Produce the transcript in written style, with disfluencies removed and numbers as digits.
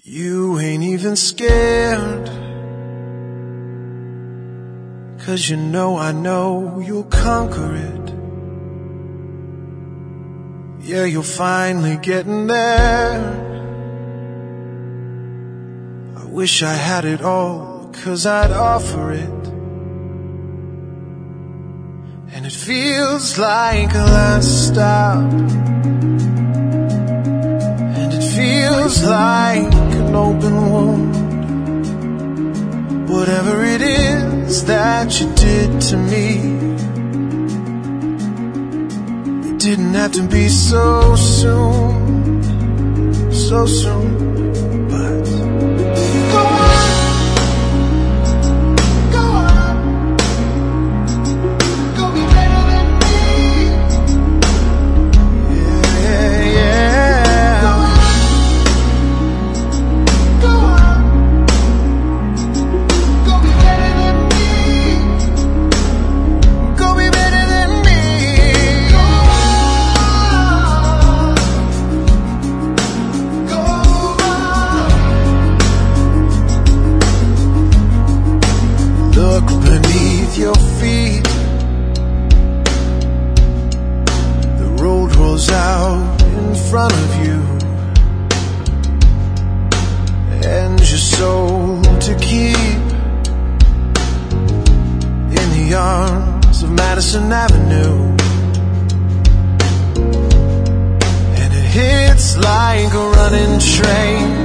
You ain't even scared, 'cause you know I know you'll conquer it. Yeah, you're finally getting there. I wish I had it all, 'cause I'd offer it. And it feels like a last stop, and it feels like an open wound. Whatever it is that you did to me, it didn't have to be so soon, so soon. But go on, go on, go be better than me. Yeah, yeah. Go on, go on, go be better than me. Go be better than me. Go on, go on. Look beneath your feet. The road rolls out in front of you, and your soul to keep in the arms of Madison Avenue. And it hits like a running train,